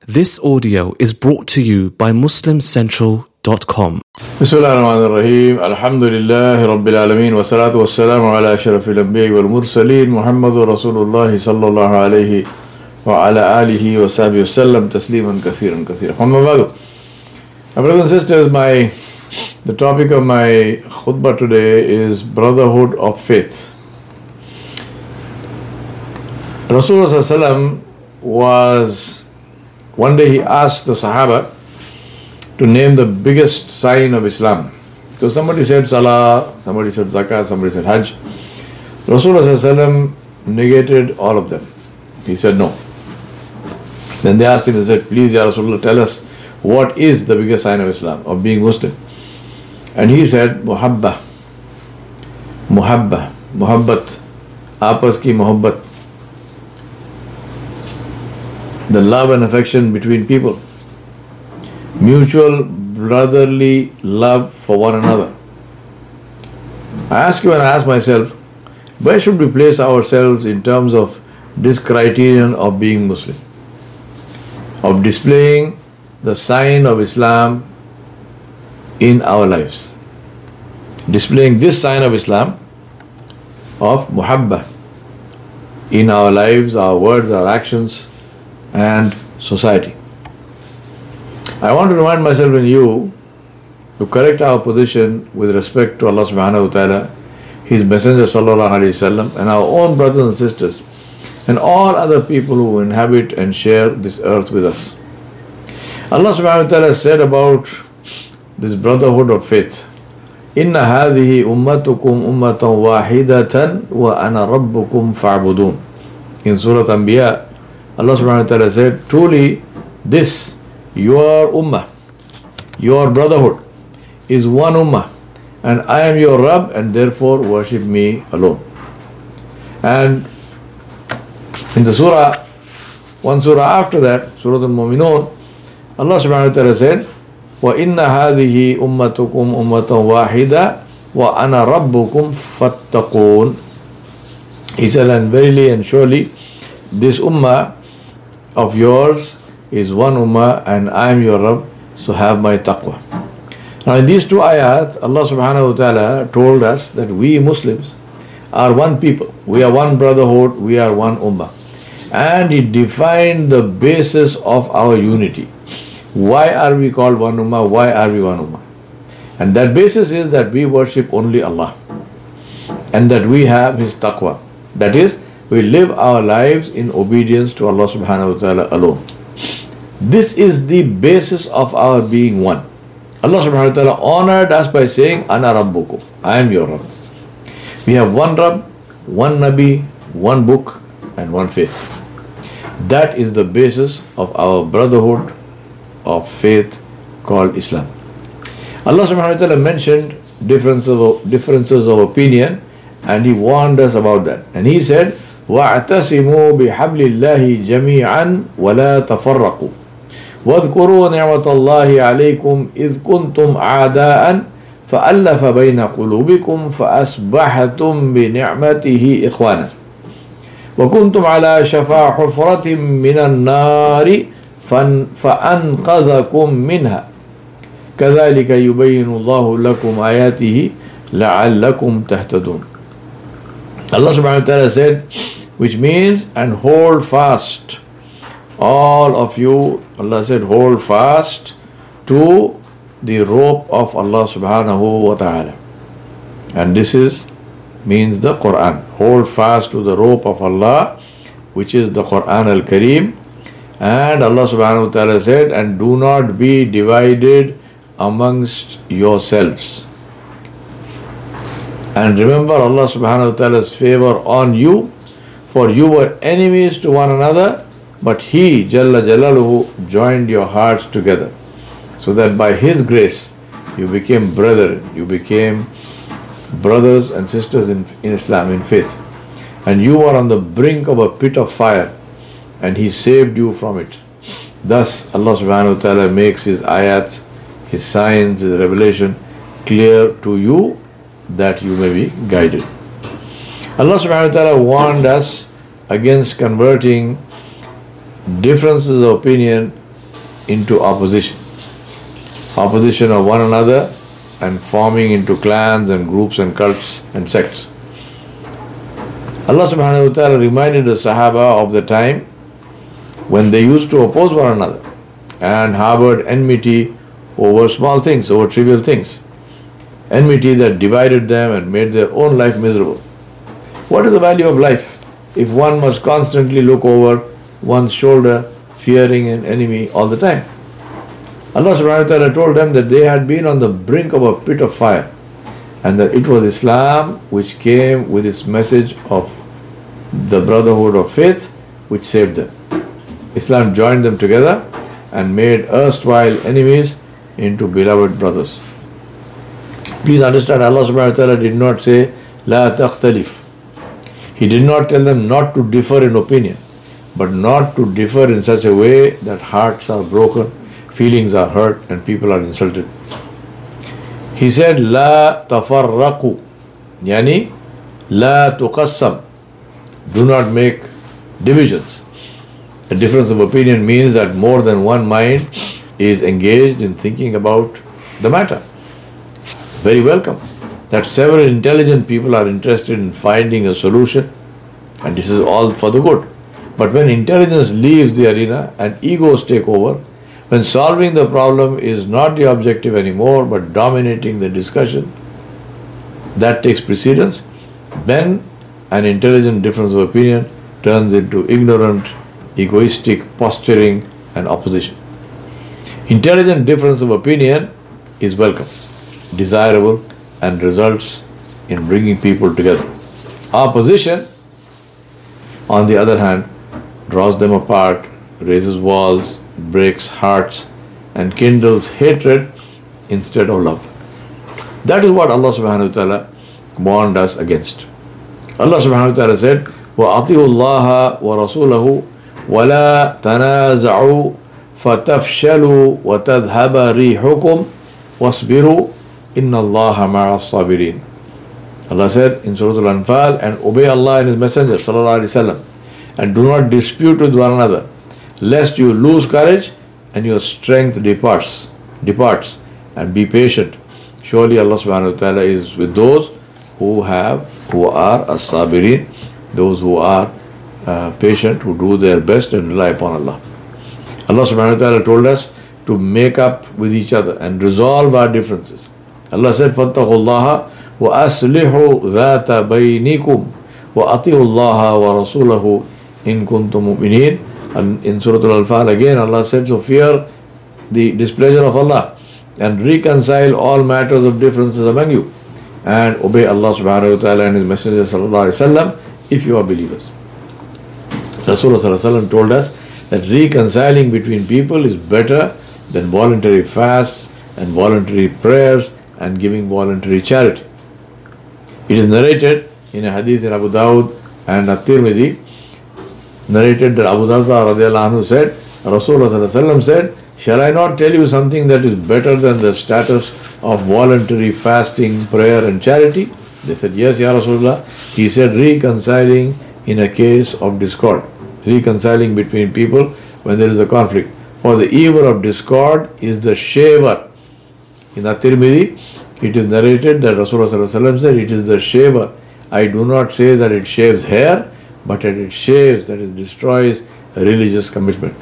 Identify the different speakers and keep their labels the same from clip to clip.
Speaker 1: This audio is brought to you by MuslimCentral.com.
Speaker 2: Bismillahirrahmanirrahim. Alhamdulillahi Rabbil Alameen. Wa salatu wa salamu ala ashrafil anbiya wal mursaleen. Muhammadur Rasulullah sallallahu alayhi wa ala alihi wa sahbihi wa sallam. Tasliman kathiran kathiran. Amma ba'du. My brothers and sisters, the topic of my khutbah today is brotherhood of faith. Rasulullah sallallahu alayhi wa sallam one day he asked the Sahaba to name the biggest sign of Islam. So somebody said Salah, somebody said Zakah, somebody said Hajj. Rasulullah ﷺ negated all of them. He said no. Then they asked him, they said, please Ya Rasulullah, tell us what is the biggest sign of Islam, of being Muslim. And he said, Muhabbat, Aapas ki Muhabbat. The love and affection between people, mutual brotherly love for one another. I ask you and I ask myself, where should we place ourselves in terms of this criterion of being Muslim, of displaying the sign of Islam in our lives, displaying this sign of Islam, of Muhabba, in our lives, our words, our actions, and society. I want to remind myself and you to correct our position with respect to Allah subhanahu wa ta'ala, His Messenger sallallahu alayhi wa sallam, and our own brothers and sisters, and all other people who inhabit and share this earth with us. Allah subhanahu wa ta'ala said about this brotherhood of faith, Inna hadhihi ummatukum ummatan wahidatan wa ana rabbukum fa'budun. In Surah Anbiya, Allah subhanahu wa ta'ala said, truly this, your ummah, your brotherhood is one ummah, and I am your Rabb, and therefore worship me alone. And in the surah, one surah after that, Surah Al-Mu'minun, Allah subhanahu wa ta'ala said, وَإِنَّ هَذِهِ أُمَّتُكُمْ أُمَّةً وَاحِدَةً وَأَنَا رَبُّكُمْ فَاتَّقُونَ. He said, and verily and surely this ummah of yours is one ummah, and I am your Rabb, so have my taqwa. Now in these two ayat, Allah subhanahu wa ta'ala told us that we Muslims are one people, we are one brotherhood, we are one ummah. And He defined the basis of our unity. Why are we called one ummah? Why are we one ummah? And that basis is that we worship only Allah, and that we have His taqwa. That is, we live our lives in obedience to Allah subhanahu wa ta'ala alone. This is the basis of our being one. Allah subhanahu wa ta'ala honored us by saying, Ana Rabbukum, I am your Rabb. We have one Rabb, one Nabi, one book, and one faith. That is the basis of our brotherhood of faith called Islam. Allah subhanahu wa ta'ala mentioned differences of opinion, and He warned us about that. And He said, وَاعْتَصِمُوا بِحَبْلِ اللَّهِ جَمِيعًا وَلَا تَفَرَّقُوا وَاذْكُرُوا نِعْمَةَ اللَّهِ عَلَيْكُمْ إِذْ كُنْتُمْ أَعْدَاءً فَأَلَّفَ بَيْنَ قُلُوبِكُمْ فَأَصْبَحْتُمْ بِنِعْمَتِهِ إِخْوَانًا وَكُنْتُمْ عَلَى شَفَا حُفْرَةٍ مِّنَ النَّارِ فَأَنْقَذَكُمْ مِنْهَا كَذَلِكَ يُبَيِّنُ اللَّهُ لَكُمْ آيَاتِهِ لَعَلَّكُمْ تَهْتَدُونَ. Allah subhanahu wa ta'ala said, which means, and hold fast, all of you, Allah said, hold fast to the rope of Allah subhanahu wa ta'ala. And this means the Quran. Hold fast to the rope of Allah, which is the Quran al-Kareem. And Allah subhanahu wa ta'ala said, and do not be divided amongst yourselves. And remember Allah subhanahu wa ta'ala's favor on you, for you were enemies to one another, but He, Jalla Jalaluhu, joined your hearts together, so that by His grace you became brethren, you became brothers and sisters in Islam, in faith. And you were on the brink of a pit of fire, and He saved you from it. Thus Allah subhanahu wa ta'ala makes His ayat, His signs, His revelation clear to you, that you may be guided. Allah subhanahu wa ta'ala warned us against converting differences of opinion into opposition. Opposition of one another and forming into clans and groups and cults and sects. Allah subhanahu wa ta'ala reminded the Sahaba of the time when they used to oppose one another and harbored enmity over small things, over trivial things. Enmity that divided them and made their own life miserable. What is the value of life if one must constantly look over one's shoulder, fearing an enemy all the time? Allah subhanahu wa ta'ala told them that they had been on the brink of a pit of fire and that it was Islam which came with its message of the brotherhood of faith which saved them. Islam joined them together and made erstwhile enemies into beloved brothers. Please understand, Allah subhanahu wa ta'ala did not say, La takhtalif. He did not tell them not to differ in opinion, but not to differ in such a way that hearts are broken, feelings are hurt, and people are insulted. He said, La tafarraqu, yani La tuqassam. Do not make divisions. A difference of opinion means that more than one mind is engaged in thinking about the matter. Very welcome. That several intelligent people are interested in finding a solution, and this is all for the good. But when intelligence leaves the arena and egos take over, when solving the problem is not the objective anymore but dominating the discussion, that takes precedence, then an intelligent difference of opinion turns into ignorant, egoistic posturing and opposition. Intelligent difference of opinion is welcome, desirable, and results in bringing people together. Opposition, on the other hand, draws them apart, raises walls, breaks hearts, and kindles hatred instead of love. That is what Allah subhanahu wa ta'ala warned us against. Allah subhanahu wa ta'ala said, وَأَطِيعُوا اللَّهَ وَرَسُولَهُ وَلَا تَنَازَعُوا فَتَفْشَلُوا وَتَذْهَبَ رِيحُكُمْ وَاصْبِرُوا إِنَّ اللَّهَ مَعَ الصَّابِرِينَ. Allah said in Surah Al-Anfal, and obey Allah and His Messenger sallallahu alaihi wasallam, and do not dispute with one another, lest you lose courage and your strength departs, and be patient. Surely Allah subhanahu wa ta'ala is with those who are as-sabirin, those who are patient, who do their best and rely upon Allah. Allah subhanahu wa ta'ala told us to make up with each other and resolve our differences. Allah said, فَاتَّقُوا اللَّهَ وَأَصْلِحُوا ذَاتَ بَيْنِكُمْ وَأَطِيعُوا اللَّهَ وَرَسُولَهُ إِن كُنتُم مُؤْمِنِينَ. And in Surah Al-Anfal again, Allah said, so fear the displeasure of Allah and reconcile all matters of differences among you and obey Allah subhanahu wa ta'ala and His Messenger sallallahu alaihi wasallam if you are believers. Rasulullah sallallahu alaihi wasallam told us that reconciling between people is better than voluntary fasts and voluntary prayers and giving voluntary charity. It is narrated in a hadith in Abu Dawud and At-Tirmidhi, narrated that Abu Darda radiallahu anhu said, Rasulullah sallallahu alaihi wasallam said, shall I not tell you something that is better than the status of voluntary fasting, prayer and charity? They said, yes, Ya Rasulullah. He said, reconciling in a case of discord, reconciling between people when there is a conflict. For the evil of discord is the shaver. In At-Tirmidhi, it is narrated that Rasulullah sallallahu alaihi wasallam said, it is the shaver. I do not say that it shaves hair, but that it shaves, that it destroys a religious commitment.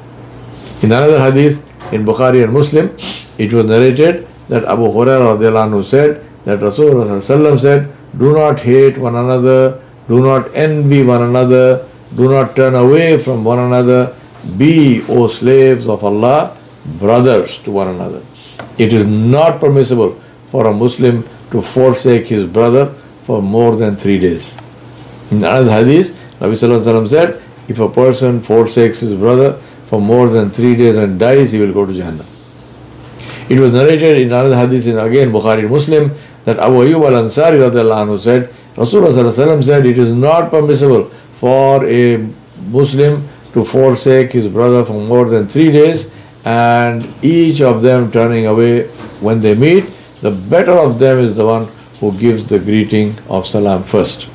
Speaker 2: In another hadith in Bukhari and Muslim, it was narrated that Abu Hurairah radiallahu anhu said that Rasulullah sallallahu alaihi wasallam said, do not hate one another, do not envy one another, do not turn away from one another, be, O slaves of Allah, brothers to one another. It is not permissible for a Muslim to forsake his brother for more than 3 days. In another hadith, Nabi sallallahu alaihi wasallam said, if a person forsakes his brother for more than 3 days and dies, he will go to Jahannam. It was narrated in another hadith in again Bukhari and Muslim that Abu Ayyub al-Ansari radiallahu anhu said, Rasulullah sallallahu alaihi wasallam said, it is not permissible for a Muslim to forsake his brother for more than 3 days, and each of them turning away when they meet, the better of them is the one who gives the greeting of salam first.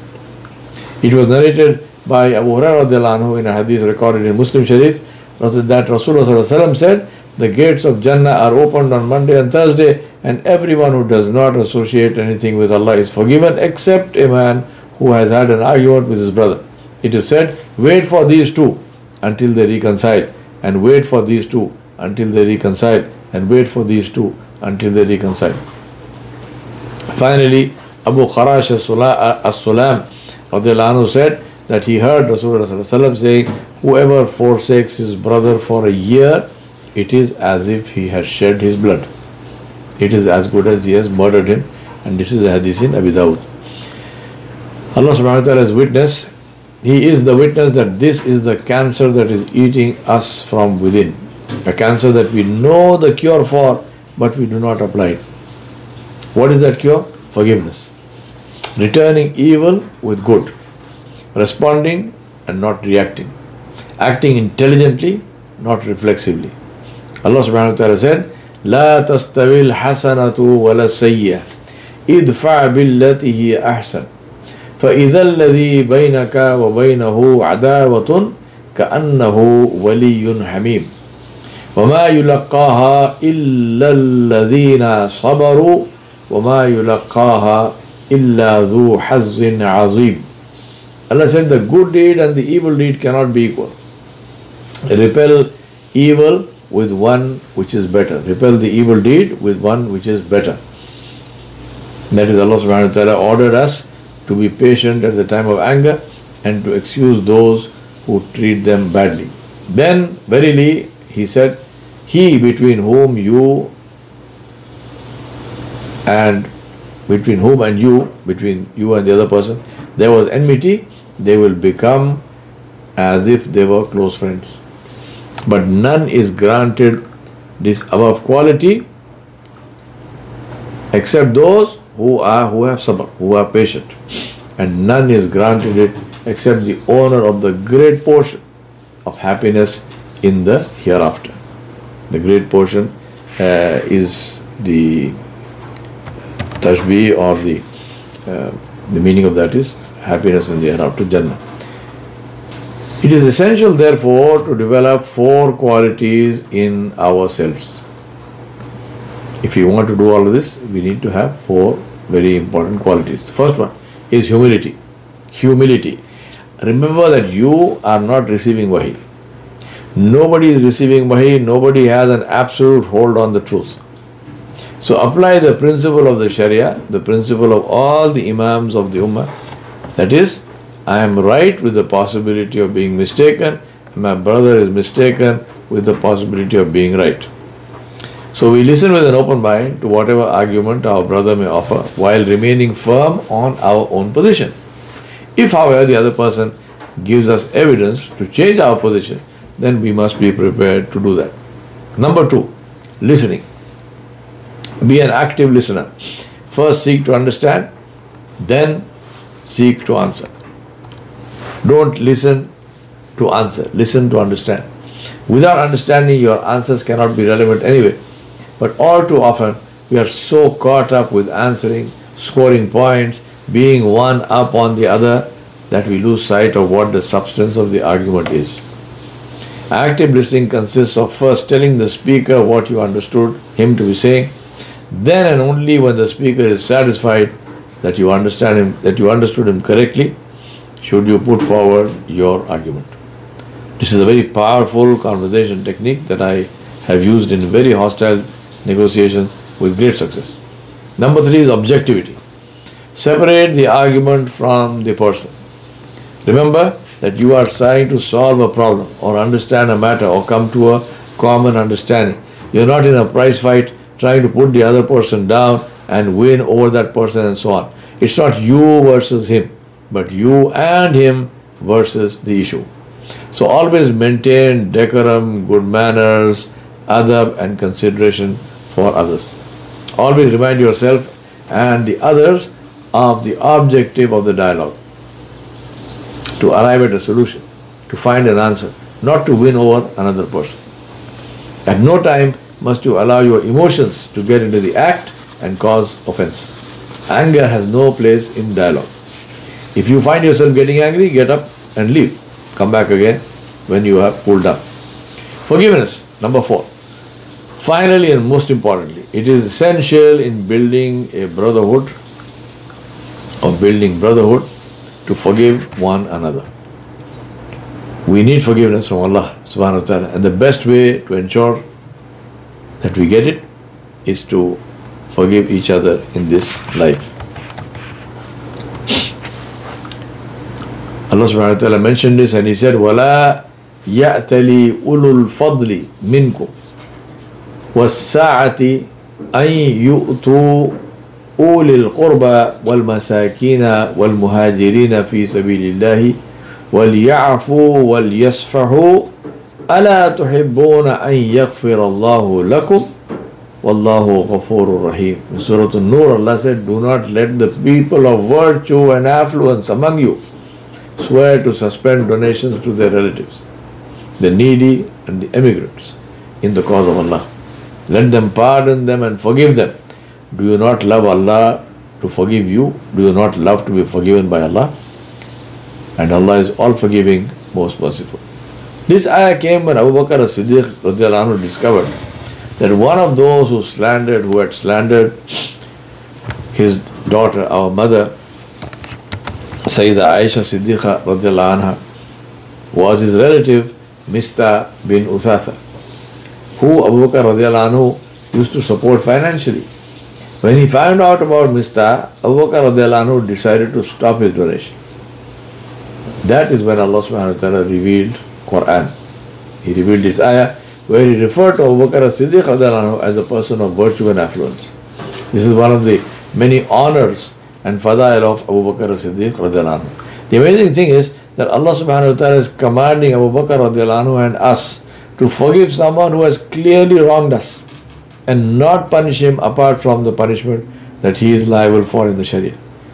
Speaker 2: It was narrated by Abu Hurairah radiallahu anhu in a hadith recorded in Muslim Sharif that Rasulullah sallallahu alaihi wasallam said, the gates of Jannah are opened on Monday and Thursday, and everyone who does not associate anything with Allah is forgiven, except a man who has had an argument with his brother. It is said, wait for these two until they reconcile, and wait for these two until they reconcile, and wait for these two until they reconcile. Finally, Abu Kharash as-Sulam radiallahu anhu said that he heard Rasulullah saying, whoever forsakes his brother for a year, it is as if he has shed his blood. It is as good as he has murdered him. And this is the hadith in Abi Dawud. Allah subhanahu wa ta'ala is witness. He is the witness that this is the cancer that is eating us from within. A cancer that we know the cure for, but we do not apply it. What is that cure? Forgiveness. Returning evil with good. Responding and not reacting. Acting intelligently, not reflexively. Allah subhanahu wa ta'ala said, لا تستوي الحسنة ولا السيئة ادفع بالتي هي أحسن فإذا الذي بينك وبينه عداوة كأنه ولي حميم وما يلقاها إلا الذين صبروا وما يلقاها إلا ذو حظ عظيم. Allah said the good deed and the evil deed cannot be equal. Repel evil with one which is better. Repel the evil deed with one which is better. That is, Allah subhanahu wa ta'ala ordered us to be patient at the time of anger and to excuse those who treat them badly. Then, verily, he said, he between whom and you, between you and the other person, there was enmity, they will become as if they were close friends. But none is granted this above quality except those who have sabr, who are patient. And none is granted it except the owner of the great portion of happiness in the hereafter. The great portion is the tashbih, or the meaning of that is happiness in the hereafter, Jannah. It is essential, therefore, to develop 4 qualities in ourselves. If you want to do all of this, we need to have 4 very important qualities. The first one is humility. Humility. Remember that you are not receiving wahi. Nobody is receiving wahi. Nobody has an absolute hold on the truth. So apply the principle of the Sharia, the principle of all the Imams of the Ummah. That is, I am right with the possibility of being mistaken, and my brother is mistaken with the possibility of being right. So we listen with an open mind to whatever argument our brother may offer, while remaining firm on our own position. If, however, the other person gives us evidence to change our position, then we must be prepared to do that. Number 2, listening. Be an active listener. First seek to understand, then seek to answer. Don't listen to answer, listen to understand. Without understanding, your answers cannot be relevant anyway. But all too often, we are so caught up with answering, scoring points, being one up on the other, that we lose sight of what the substance of the argument is. Active listening consists of first telling the speaker what you understood him to be saying, then and only when the speaker is satisfied that you understand him, that you understood him correctly, should you put forward your argument. This is a very powerful conversation technique that I have used in very hostile negotiations with great success. Number 3 is objectivity. Separate the argument from the person. Remember that you are trying to solve a problem or understand a matter or come to a common understanding. You are not in a prize fight trying to put the other person down and win over that person and so on. It's not you versus him, but you and him versus the issue. So always maintain decorum, good manners, adab and consideration for others. Always remind yourself and the others of the objective of the dialogue. To arrive at a solution, to find an answer, not to win over another person. At no time must you allow your emotions to get into the act and cause offense. Anger has no place in dialogue. If you find yourself getting angry, get up and leave. Come back again when you have cooled down. Forgiveness. Number 4. Finally and most importantly, it is essential in building a brotherhood to forgive one another. We need forgiveness from Allah subhanahu wa ta'ala, and the best way to ensure that we get it is to forgive each other in this life. Allah subhanahu wa ta'ala mentioned this and He said, وَلَا يَأْتَلِي أُولُو الْفَضْلِ مِنْكُمْ وَالسَّاعَةِ أَنْ يُؤْتُوا أُولِي الْقُرْبَى وَالْمَسَاكِينَ وَالْمُهَاجِرِينَ فِي سَبِيلِ اللَّهِ وَلْيَعْفُوا وَلْيَصْفَحُوا أَلَا تُحِبُّونَ أَنْ يَغْفِرَ اللَّهُ لَكُمْ وَاللَّهُ غَفُورٌ رَحِيمٌ. In Surah An-Nur, Allah said, do not let the people of virtue and affluence among you swear to suspend donations to their relatives, the needy and the emigrants, in the cause of Allah. Let them pardon them and forgive them. Do you not love Allah to forgive you? Do you not love to be forgiven by Allah? And Allah is all forgiving, most merciful. This ayah came when Abu Bakr as-Siddiq radiallahu anhu discovered that one of those who had slandered his daughter, our mother, Sayyidah Aisha Siddiqa radiallahu anha, was his relative Mistah bin Uthatha, who Abu Bakr radiallahu anhu used to support financially. When he found out about Mistah, Abu Bakr radiallahu anhu decided to stop his donation. That is when Allah subhanahu wa ta'ala revealed Quran. He revealed this ayah where He referred to Abu Bakr as-Siddiq radiallahu anhu as a person of virtue and affluence. This is one of the many honors and fadail of Abu Bakr as-Siddiq radiallahu anhu. The amazing thing is that Allah subhanahu wa ta'ala is commanding Abu Bakr radiallahu anhu and us to forgive someone who has clearly wronged us and not punish him apart from the punishment that he is liable for in the Sharia.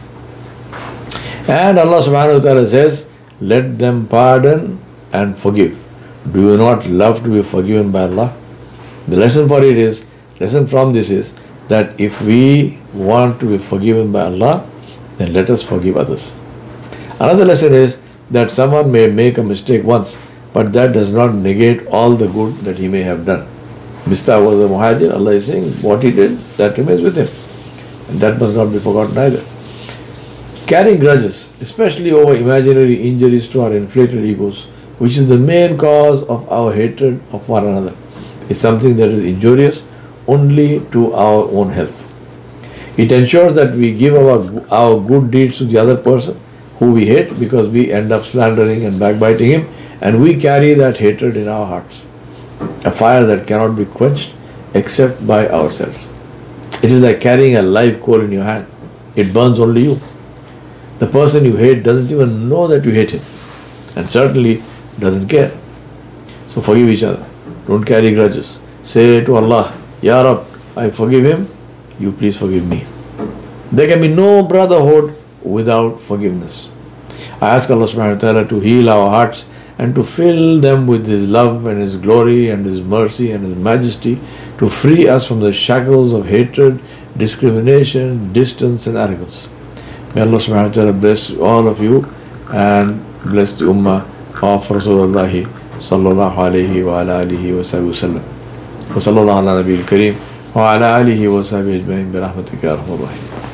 Speaker 2: And Allah subhanahu wa ta'ala says, let them pardon and forgive. Do you not love to be forgiven by Allah? The lesson from this is that if we want to be forgiven by Allah, then let us forgive others. Another lesson is that someone may make a mistake once, but that does not negate all the good that he may have done. Mistah was a muhajir. Allah is saying what he did, that remains with him. And that must not be forgotten either. Carrying grudges, especially over imaginary injuries to our inflated egos, which is the main cause of our hatred of one another, is something that is injurious only to our own health. It ensures that we give our good deeds to the other person who we hate, because we end up slandering and backbiting him, and we carry that hatred in our hearts, a fire that cannot be quenched except by ourselves. It is like carrying a live coal in your hand. It burns only you. The person you hate doesn't even know that you hate him, and certainly doesn't care. So forgive each other. Don't carry grudges. Say to Allah, Ya Rab, I forgive him, you please forgive me. There can be no brotherhood without forgiveness. I ask Allah subhanahu wa ta'ala to heal our hearts and to fill them with His love and His glory and His mercy and His majesty, to free us from the shackles of hatred, discrimination, distance and arrogance. May Allah subhanahu wa ta'ala bless all of you and bless the ummah of Rasulullah sallallahu alayhi wa ala alihi wa sallam. Wa sallallahu ala nabiyil kareem wa ala alihi wa sahbihi ajma'in bi rahmatika ya arhamar rahimin.